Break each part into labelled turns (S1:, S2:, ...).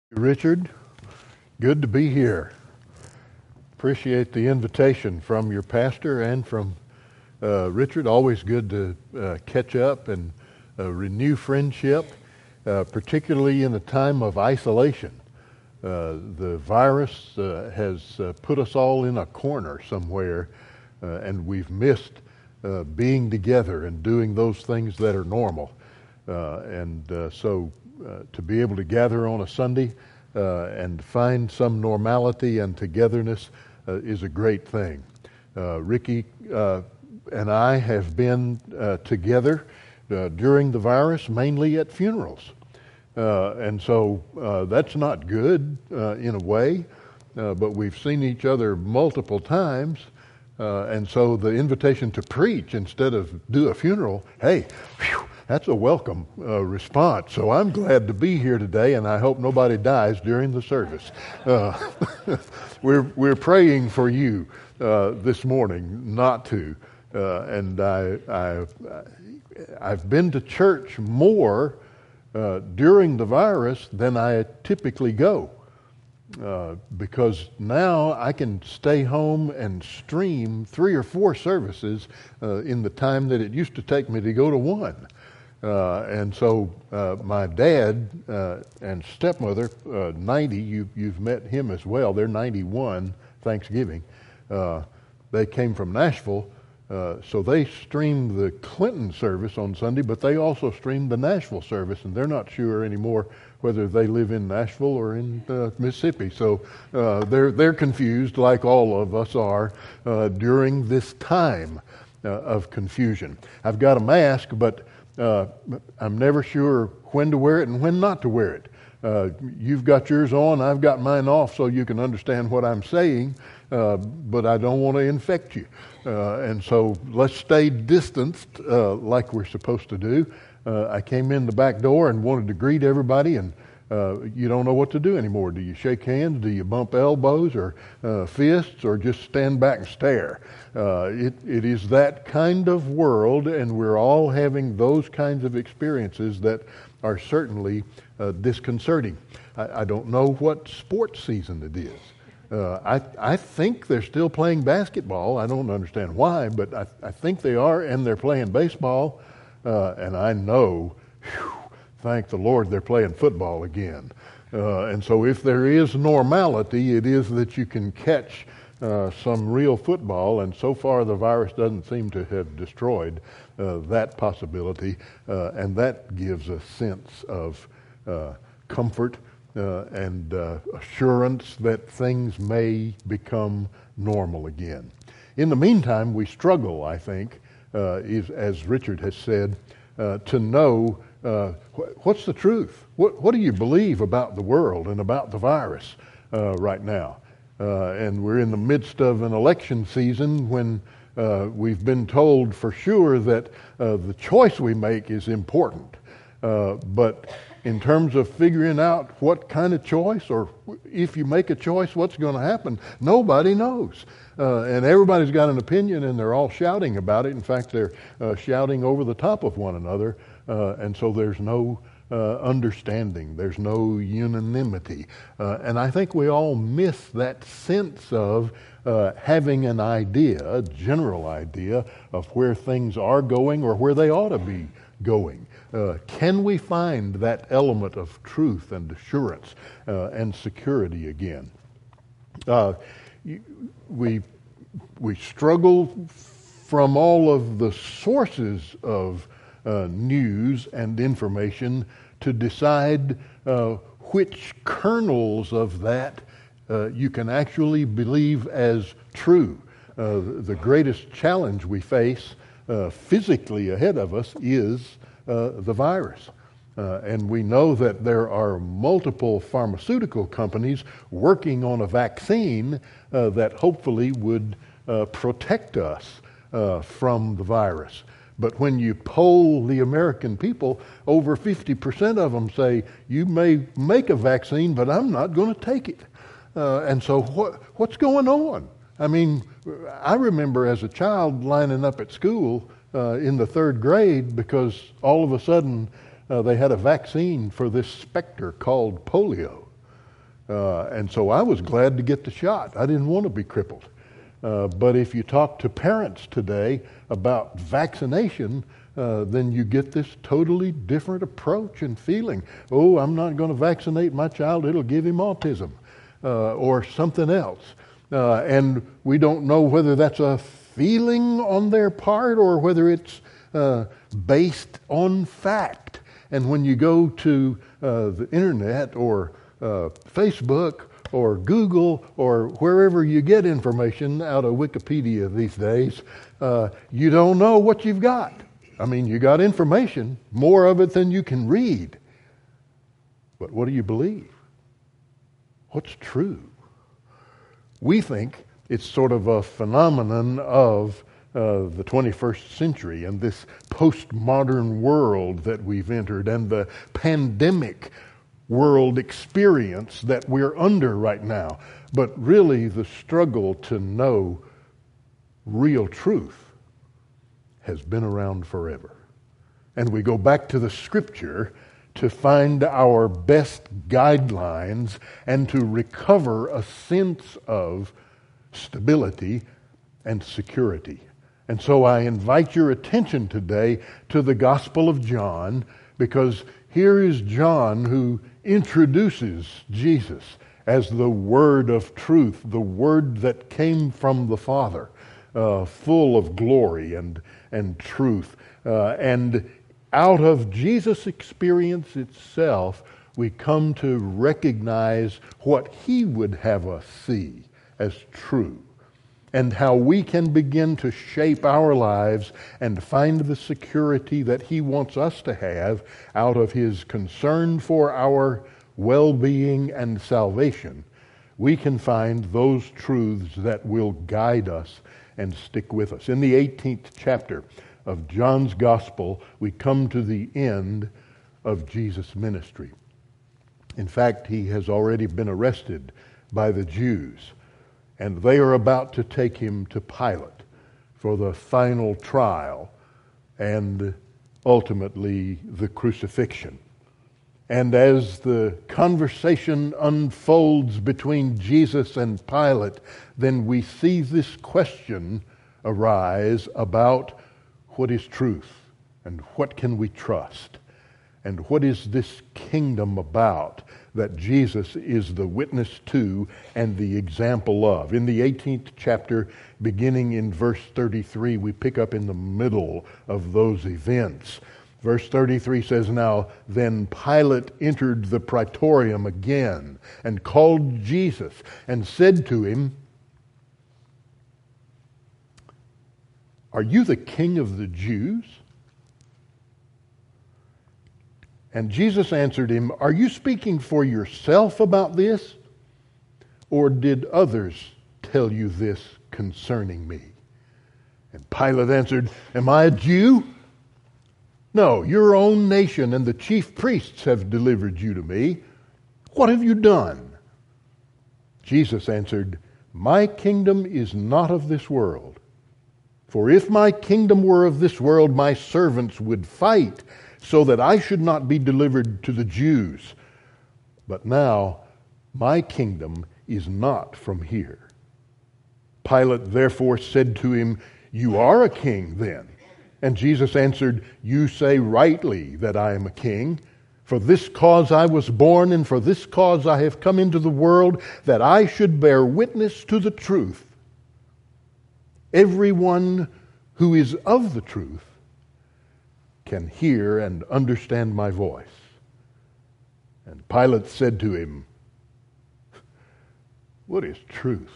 S1: Richard, good to be here. Appreciate the invitation from your pastor and from Richard. Always good to catch up and renew friendship, particularly in a time of isolation. The virus has put us all in a corner somewhere, and we've missed being together and doing those things that are normal. So to be able to gather on a Sunday and find some normality and togetherness is a great thing. Ricky and I have been together during the virus, mainly at funerals. So that's not good in a way, but we've seen each other multiple times. And so the invitation to preach instead of do a funeral, hey, whew, that's a welcome response. So I'm glad to be here today, and I hope nobody dies during the service. We're praying for you this morning not to. And I've been to church more during the virus than I typically go. Because now I can stay home and stream 3 or 4 services in the time that it used to take me to go to one. So my dad and stepmother, 90, you've met him as well. They're 91, Thanksgiving. They came from Nashville, so they streamed the Clinton service on Sunday, but they also streamed the Nashville service, and they're not sure anymore whether they live in Nashville or in Mississippi. So they're confused, like all of us are, during this time of confusion. I've got a mask, but I'm never sure when to wear it and when not to wear it. You've got yours on, I've got mine off so you can understand what I'm saying, but I don't want to infect you. And so let's stay distanced like we're supposed to do. I came in the back door and wanted to greet everybody, and you don't know what to do anymore. Do you shake hands? Do you bump elbows or fists, or just stand back and stare? It is that kind of world, and we're all having those kinds of experiences that are certainly disconcerting. I don't know what sports season it is. I think they're still playing basketball. I don't understand why, but I think they are, and they're playing baseball. And I know, thank the Lord, they're playing football again. And so if there is normality, it is that you can catch some real football, and so far the virus doesn't seem to have destroyed that possibility, and that gives a sense of comfort and assurance that things may become normal again. In the meantime, we struggle, I think, as Richard has said, to know what's the truth. What do you believe about the world and about the virus right now? And we're in the midst of an election season when we've been told for sure that the choice we make is important. But in terms of figuring out what kind of choice, or if you make a choice, what's going to happen, nobody knows. And everybody's got an opinion, and they're all shouting about it. In fact, they're shouting over the top of one another, and so there's no understanding. There's no unanimity. And I think we all miss that sense of having an idea, a general idea, of where things are going or where they ought to be going. Can we find that element of truth and assurance and security again? We struggle from all of the sources of news and information to decide which kernels of that you can actually believe as true. The greatest challenge we face physically ahead of us is the virus. And we know that there are multiple pharmaceutical companies working on a vaccine that hopefully would protect us from the virus. But when you poll the American people, over 50% of them say, you may make a vaccine, but I'm not going to take it. And so what's going on? I mean, I remember as a child lining up at school in the 3rd grade because all of a sudden they had a vaccine for this specter called polio. And so I was glad to get the shot. I didn't want to be crippled. But if you talk to parents today about vaccination, then you get this totally different approach and feeling. Oh, I'm not going to vaccinate my child. It'll give him autism or something else. And we don't know whether that's a feeling on their part or whether it's based on fact. And when you go to the internet or Facebook or Google or wherever you get information out of Wikipedia these days, you don't know what you've got. I mean, you got information, more of it than you can read. But what do you believe? What's true? We think it's sort of a phenomenon of the 21st century and this postmodern world that we've entered and the pandemic world experience that we're under right now. But really, the struggle to know real truth has been around forever. And we go back to the Scripture to find our best guidelines and to recover a sense of stability and security. And so I invite your attention today to the Gospel of John, because here is John who introduces Jesus as the Word of truth, the Word that came from the Father, full of glory and truth. And out of Jesus' experience itself, we come to recognize what He would have us see as true, and how we can begin to shape our lives and find the security that He wants us to have out of His concern for our well-being and salvation. We can find those truths that will guide us and stick with us. In the 18th chapter of John's Gospel, we come to the end of Jesus' ministry. In fact, He has already been arrested by the Jews, and they are about to take Him to Pilate for the final trial and ultimately the crucifixion. And as the conversation unfolds between Jesus and Pilate, then we see this question arise about what is truth and what can we trust and what is this kingdom about that Jesus is the witness to and the example of. In the 18th chapter, beginning in verse 33, we pick up in the middle of those events. Verse 33 says, "Now then Pilate entered the praetorium again and called Jesus and said to him, 'Are you the king of the Jews?' And Jesus answered him, 'Are you speaking for yourself about this? Or did others tell you this concerning me?' And Pilate answered, 'Am I a Jew? No, your own nation and the chief priests have delivered you to me. What have you done?' Jesus answered, 'My kingdom is not of this world. For if my kingdom were of this world, my servants would fight so that I should not be delivered to the Jews. But now my kingdom is not from here.' Pilate therefore said to him, 'You are a king then.' And Jesus answered, 'You say rightly that I am a king. For this cause I was born, and for this cause I have come into the world, that I should bear witness to the truth. Everyone who is of the truth can hear and understand my voice.' And Pilate said to him, 'What is truth?'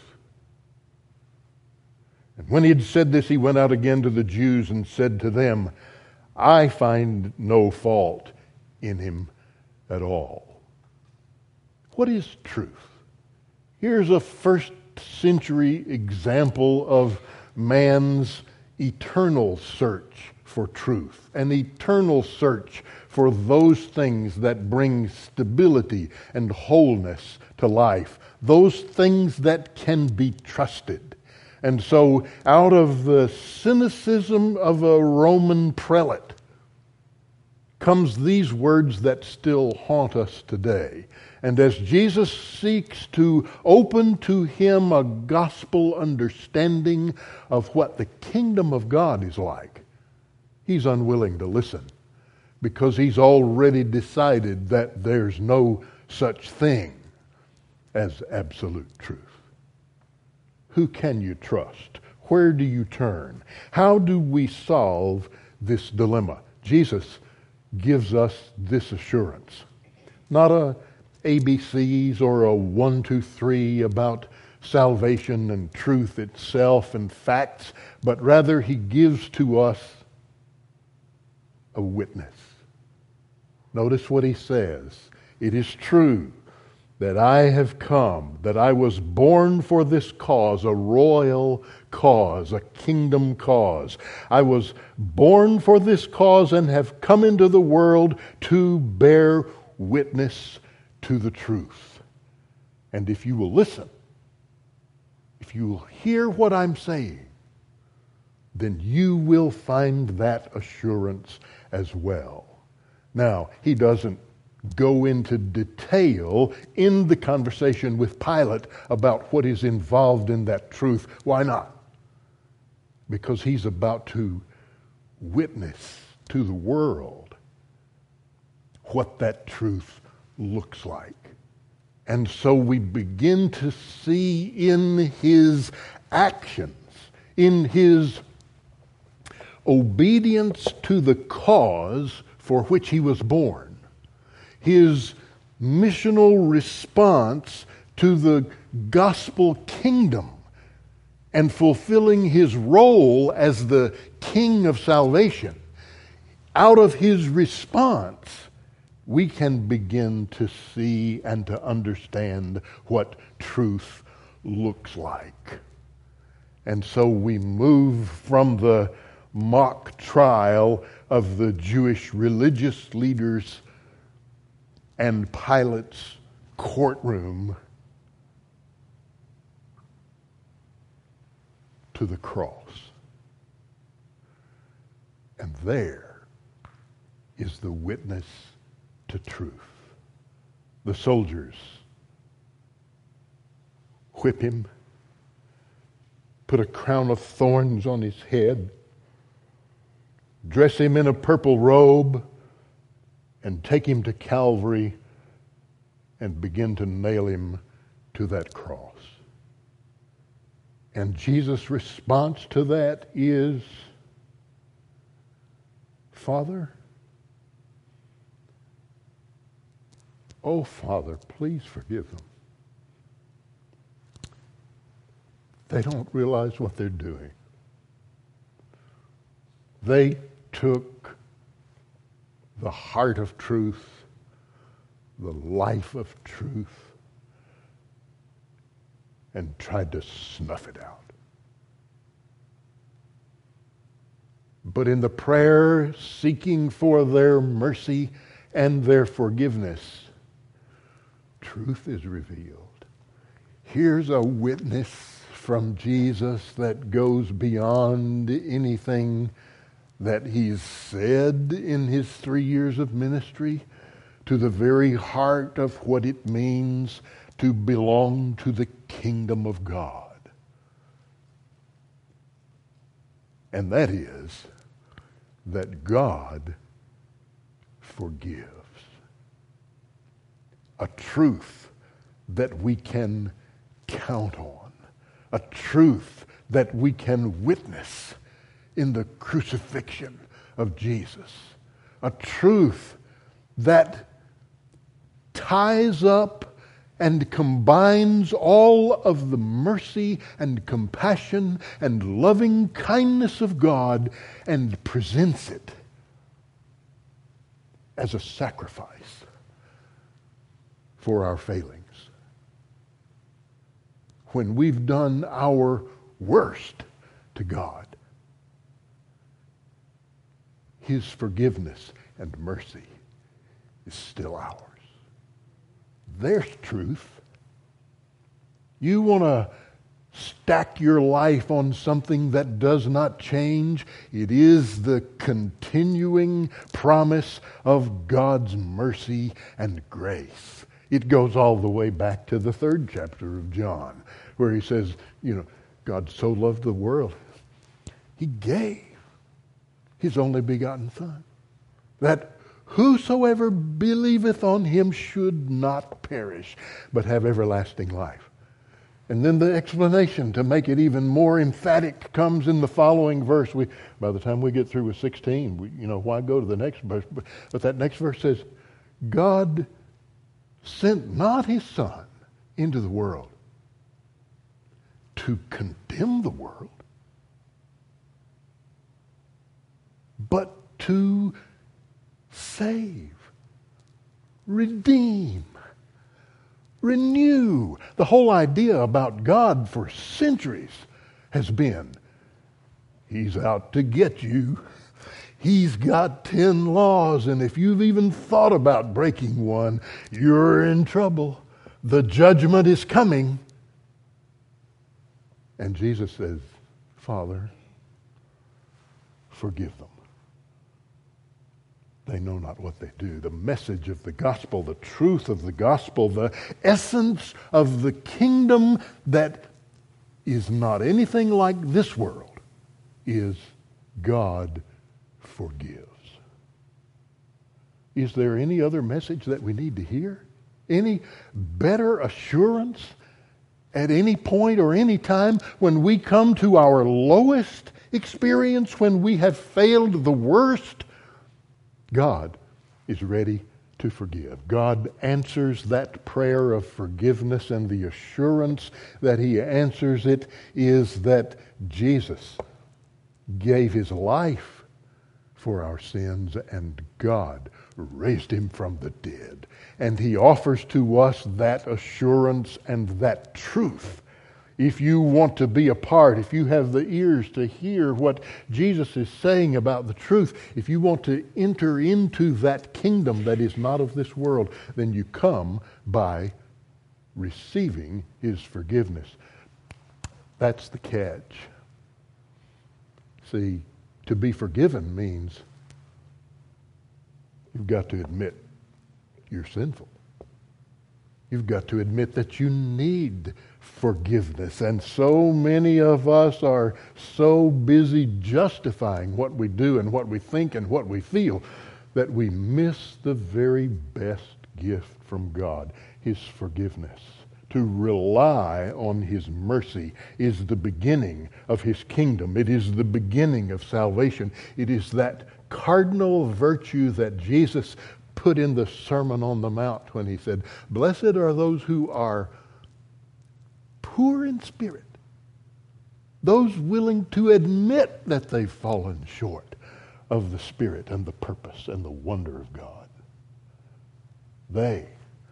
S1: And when he had said this, he went out again to the Jews and said to them, 'I find no fault in him at all.'" What is truth? Here's a first century example of man's eternal search for truth, an eternal search for those things that bring stability and wholeness to life, those things that can be trusted. And so out of the cynicism of a Roman prelate comes these words that still haunt us today. And as Jesus seeks to open to him a gospel understanding of what the kingdom of God is like, he's unwilling to listen because he's already decided that there's no such thing as absolute truth. Who can you trust? Where do you turn? How do we solve this dilemma? Jesus gives us this assurance. Not a ABCs or a 1, 2, 3 about salvation and truth itself and facts, but rather he gives to us a witness. Notice what he says. It is true that I have come, that I was born for this cause, a royal cause, a kingdom cause. I was born for this cause and have come into the world to bear witness to the truth. And if you will listen, if you will hear what I'm saying, then you will find that assurance as well. Now, he doesn't go into detail in the conversation with Pilate about what is involved in that truth. Why not? Because he's about to witness to the world what that truth looks like. And so we begin to see in his actions, in his obedience to the cause for which he was born, his missional response to the gospel kingdom and fulfilling his role as the king of salvation. Out of his response, we can begin to see and to understand what truth looks like. And so we move from the mock trial of the Jewish religious leaders and Pilate's courtroom to the cross. And there is the witness to truth. The soldiers whip him, put a crown of thorns on his head, dress him in a purple robe, and take him to Calvary and begin to nail him to that cross. And Jesus' response to that is, Father, oh Father, please forgive them. They don't realize what they're doing. They took the heart of truth, the life of truth, and tried to snuff it out. But in the prayer seeking for their mercy and their forgiveness, truth is revealed. Here's a witness from Jesus that goes beyond anything that he's said in his 3 years of ministry, to the very heart of what it means to belong to the kingdom of God. And that is that God forgives. A truth that we can count on. A truth that we can witness in the crucifixion of Jesus. A truth that ties up and combines all of the mercy and compassion and loving kindness of God and presents it as a sacrifice for our failings. When we've done our worst to God, his forgiveness and mercy is still ours. There's truth. You want to stack your life on something that does not change? It is the continuing promise of God's mercy and grace. It goes all the way back to the 3rd chapter of John, where he says, God so loved the world, he gave his only begotten Son, that whosoever believeth on him should not perish, but have everlasting life. And then the explanation to make it even more emphatic comes in the following verse. By the time we get through with 16, why go to the next verse? But that next verse says, God sent not his Son into the world to condemn the world, but to save, redeem, renew. The whole idea about God for centuries has been, he's out to get you. He's got 10 laws, and if you've even thought about breaking one, you're in trouble. The judgment is coming. And Jesus says, Father, forgive them. They know not what they do. The message of the gospel, the truth of the gospel, the essence of the kingdom that is not anything like this world is God forgives. Is there any other message that we need to hear? Any better assurance at any point or any time when we come to our lowest experience, when we have failed the worst? God is ready to forgive. God answers that prayer of forgiveness, and the assurance that he answers it is that Jesus gave his life for our sins, and God raised him from the dead. And he offers to us that assurance and that truth. If you want to be a part, if you have the ears to hear what Jesus is saying about the truth, if you want to enter into that kingdom that is not of this world, then you come by receiving his forgiveness. That's the catch. See, to be forgiven means you've got to admit you're sinful. You've got to admit that you need forgiveness. And so many of us are so busy justifying what we do and what we think and what we feel that we miss the very best gift from God, his forgiveness. To rely on his mercy is the beginning of his kingdom. It is the beginning of salvation. It is that cardinal virtue that Jesus put in the Sermon on the Mount when he said, "Blessed are those who are poor in spirit, those willing to admit that they've fallen short of the Spirit and the purpose and the wonder of God. They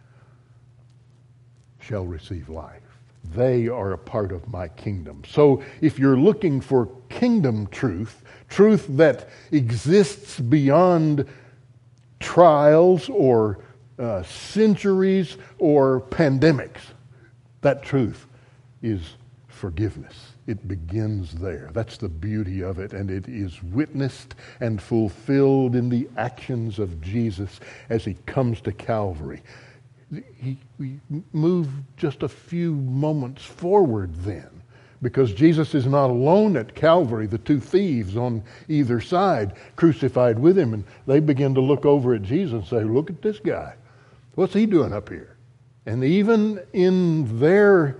S1: shall receive life. They are a part of my kingdom." So if you're looking for kingdom truth, truth that exists beyond trials or centuries or pandemics, that truth is forgiveness. It begins there. That's the beauty of it, and it is witnessed and fulfilled in the actions of Jesus as he comes to Calvary. We move just a few moments forward then, because Jesus is not alone at Calvary. The two thieves on either side crucified with him, and they begin to look over at Jesus and say, "Look at this guy. What's he doing up here?" And even in their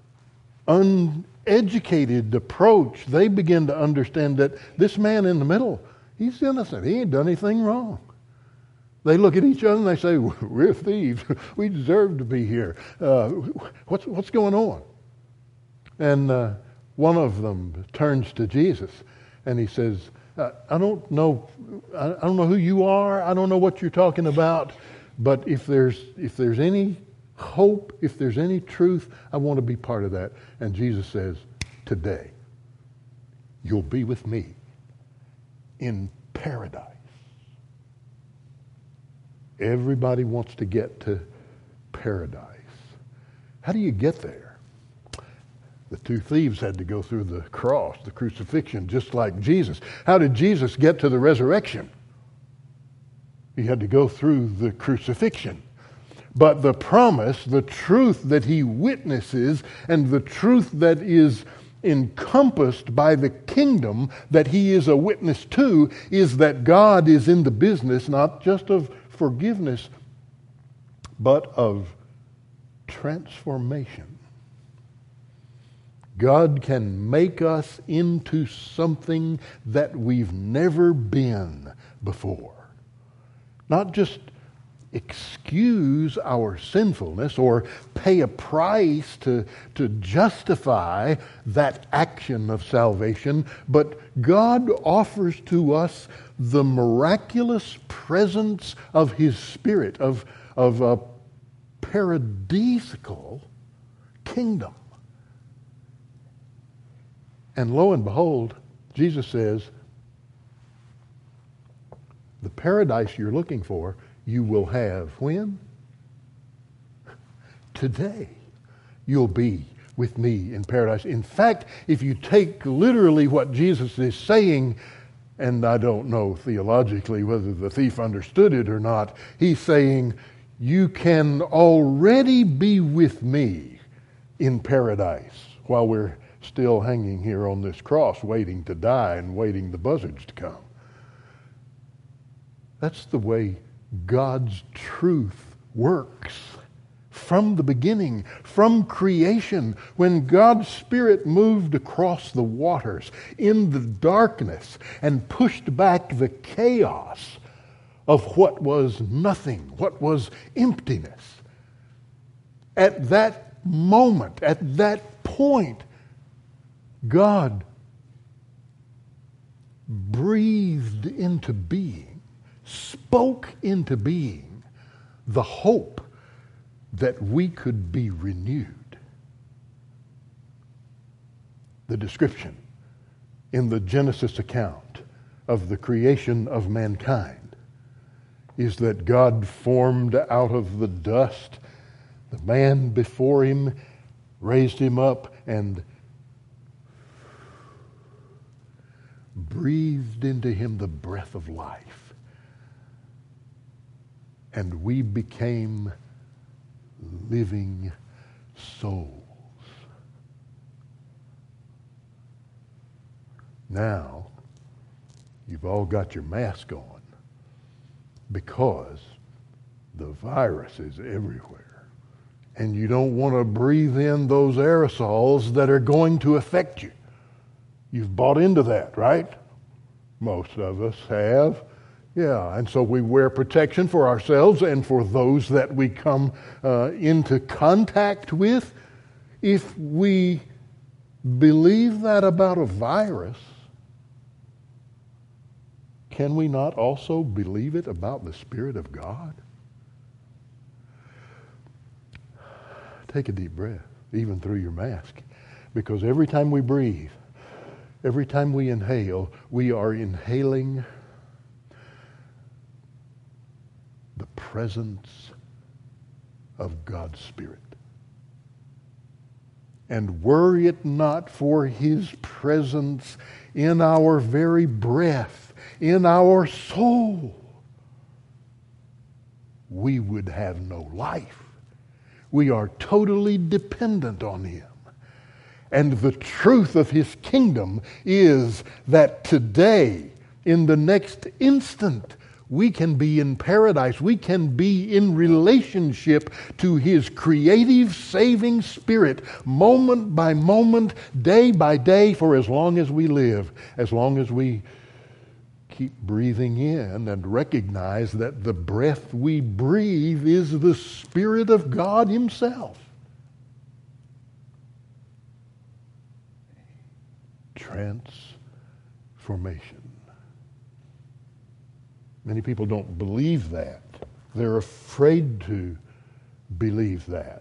S1: uneducated approach, they begin to understand that this man in the middle, he's innocent. He ain't done anything wrong. They look at each other and they say, "We're thieves. We deserve to be here. What's going on?" And one of them turns to Jesus and he says, I don't know who you are. I don't know what you're talking about. But if there's any hope, if there's any truth, I want to be part of that. And Jesus says, "Today, you'll be with me in paradise." Everybody wants to get to paradise. How do you get there? The two thieves had to go through the cross, the crucifixion, just like Jesus. How did Jesus get to the resurrection? He had to go through the crucifixion. but the promise, the truth that he witnesses, and the truth that is encompassed by the kingdom that he is a witness to, is that God is in the business not just of forgiveness, but of transformation. God can make us into something that we've never been before. Not just excuse our sinfulness or pay a price to justify that action of salvation, but God offers to us the miraculous presence of his Spirit, of a paradisical kingdom. And lo and behold, Jesus says, the paradise you're looking for, you will have when? Today. You'll be with me in paradise. In fact, if you take literally what Jesus is saying, and I don't know theologically whether the thief understood it or not, he's saying, you can already be with me in paradise while we're still hanging here on this cross, waiting to die and waiting the buzzards to come. That's the way God's truth works. From the beginning, from creation, when God's Spirit moved across the waters in the darkness and pushed back the chaos of what was nothing, what was emptiness. At that moment, at that point, God breathed into being, spoke into being the hope that we could be renewed. The description in the Genesis account of the creation of mankind is that God formed out of the dust the man before him, raised him up, and breathed into him the breath of life. And we became living souls. Now, you've all got your mask on because the virus is everywhere. And you don't want to breathe in those aerosols that are going to affect you. You've bought into that, right? Most of us have. Yeah, and so we wear protection for ourselves and for those that we come into contact with. If we believe that about a virus, can we not also believe it about the Spirit of God? Take a deep breath, even through your mask, because every time we breathe, every time we inhale, we are inhaling the presence of God's Spirit. And were it not for His presence in our very breath, in our soul, we would have no life. We are totally dependent on Him. And the truth of His kingdom is that today, in the next instant, we can be in paradise. We can be in relationship to His creative, saving Spirit, moment by moment, day by day, for as long as we live, as long as we keep breathing in and recognize that the breath we breathe is the Spirit of God Himself. Transformation. Many people don't believe that. They're afraid to believe that.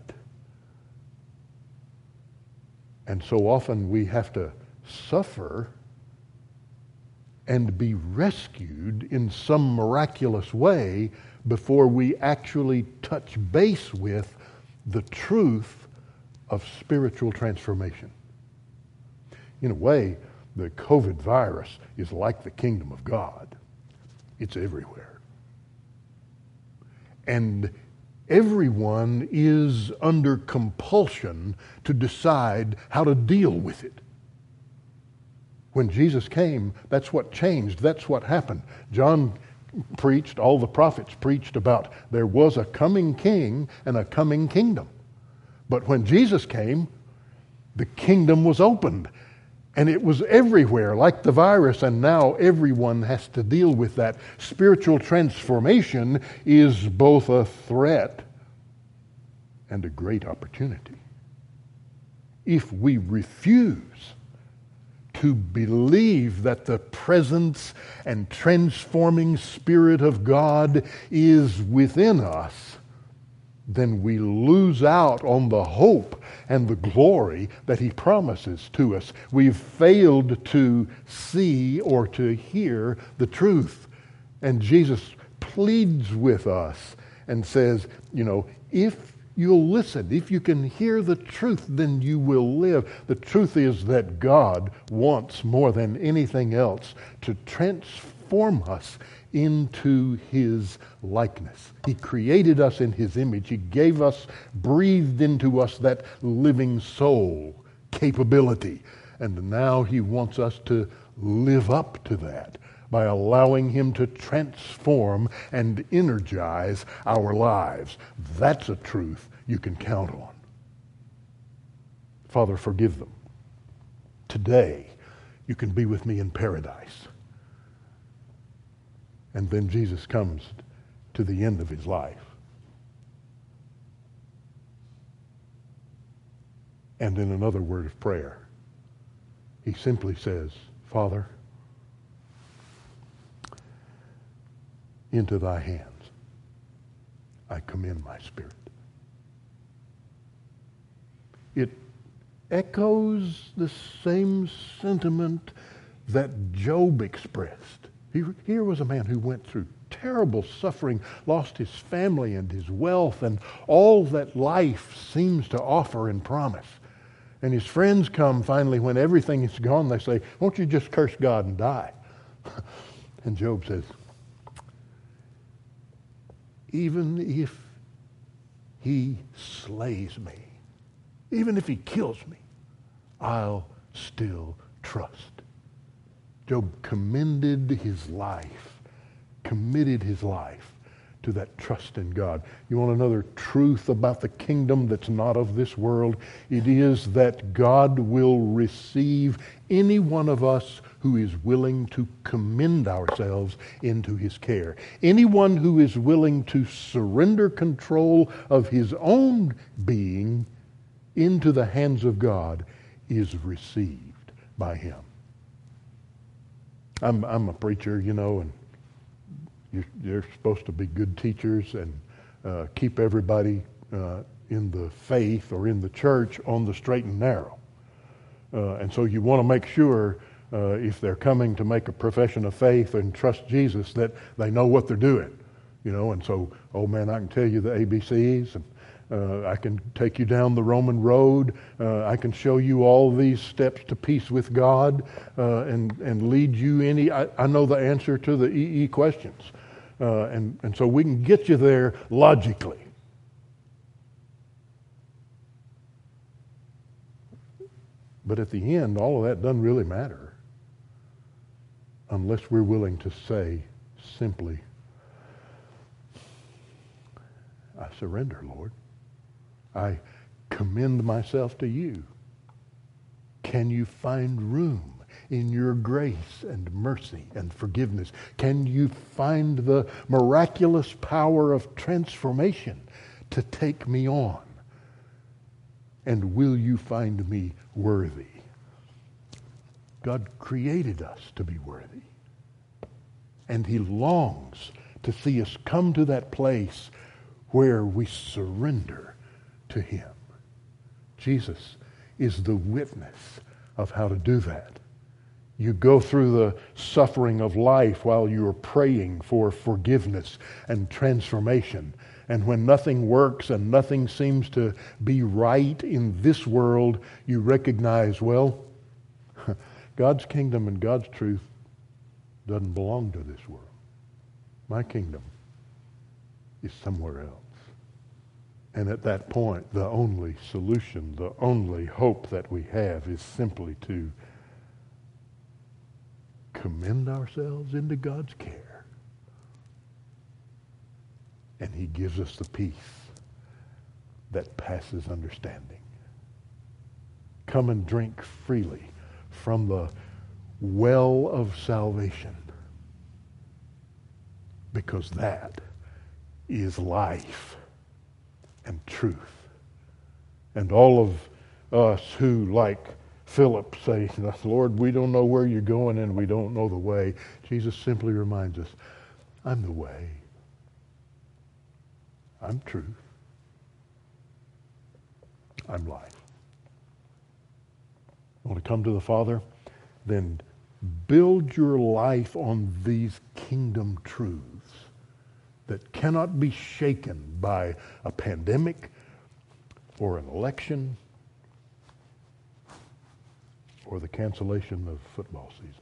S1: And so often we have to suffer and be rescued in some miraculous way before we actually touch base with the truth of spiritual transformation. In a way, the COVID virus is like the kingdom of God. It's everywhere. And everyone is under compulsion to decide how to deal with it. When Jesus came, that's what changed. That's what happened. John preached, all the prophets preached about there was a coming king and a coming kingdom. But when Jesus came, the kingdom was opened. And it was everywhere, like the virus, and now everyone has to deal with that. Spiritual transformation is both a threat and a great opportunity. If we refuse to believe that the presence and transforming Spirit of God is within us, then we lose out on the hope and the glory that he promises to us. We've failed to see or to hear the truth. And Jesus pleads with us and says, if you'll listen, if you can hear the truth, then you will live. The truth is that God wants more than anything else to transform us into his likeness. He created us in his image. He gave us, breathed into us that living soul capability. And now he wants us to live up to that by allowing him to transform and energize our lives. That's a truth you can count on. Father, forgive them. Today, you can be with me in paradise. And then Jesus comes to the end of his life. And in another word of prayer, he simply says, Father, into thy hands I commend my spirit. It echoes the same sentiment that Job expressed. Here was a man who went through terrible suffering, lost his family and his wealth and all that life seems to offer and promise. And his friends come finally when everything is gone. They say, won't you just curse God and die? And Job says, even if he slays me, even if he kills me, I'll still trust. Job commended his life, committed his life to that trust in God. You want another truth about the kingdom that's not of this world? It is that God will receive any one of us who is willing to commend ourselves into his care. Anyone who is willing to surrender control of his own being into the hands of God is received by him. I'm a preacher, and you're supposed to be good teachers and keep everybody in the faith or in the church on the straight and narrow. And so you want to make sure if they're coming to make a profession of faith and trust Jesus that they know what they're doing. And so, oh man, I can tell you the ABCs, and I can take you down the Roman road. I can show you all these steps to peace with God and lead you I know the answer to the EE questions. And so we can get you there logically. But at the end, all of that doesn't really matter unless we're willing to say simply, I surrender, Lord. I commend myself to you. Can you find room in your grace and mercy and forgiveness? Can you find the miraculous power of transformation to take me on? And will you find me worthy? God created us to be worthy. And he longs to see us come to that place where we surrender to him. Jesus is the witness of how to do that. You go through the suffering of life while you are praying for forgiveness and transformation. And when nothing works and nothing seems to be right in this world, you recognize, well, God's kingdom and God's truth doesn't belong to this world. My kingdom is somewhere else. And at that point, the only solution, the only hope that we have is simply to commend ourselves into God's care. And he gives us the peace that passes understanding. Come and drink freely from the well of salvation, because that is life and truth. And all of us who, like Philip, say, Lord, we don't know where you're going and we don't know the way, Jesus simply reminds us, I'm the way. I'm truth. I'm life. Want to come to the Father? Then build your life on these kingdom truths that cannot be shaken by a pandemic or an election or the cancellation of football season.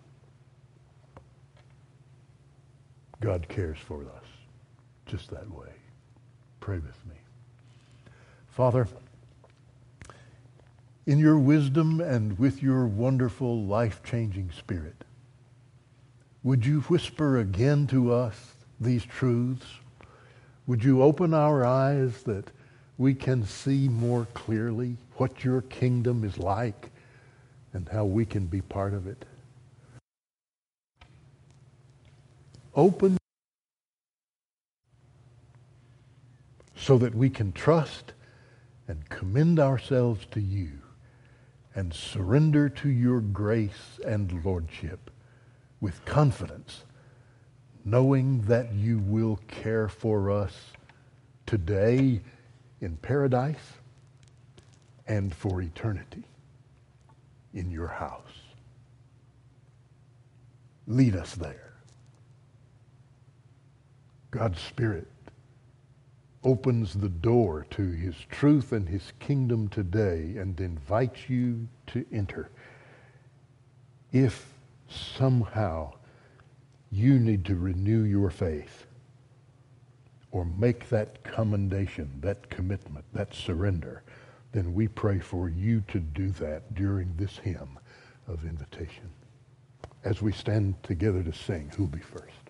S1: God cares for us just that way. Pray with me. Father, in your wisdom and with your wonderful life-changing Spirit, would you whisper again to us these truths? Would you open our eyes that we can see more clearly what your kingdom is like and how we can be part of it? Open so that we can trust and commend ourselves to you and surrender to your grace and lordship with confidence, knowing that you will care for us today in paradise and for eternity in your house. Lead us there. God's Spirit opens the door to his truth and his kingdom today and invites you to enter. If somehow you need to renew your faith or make that commendation, that commitment, that surrender, then we pray for you to do that during this hymn of invitation. As we stand together to sing, who'll be first?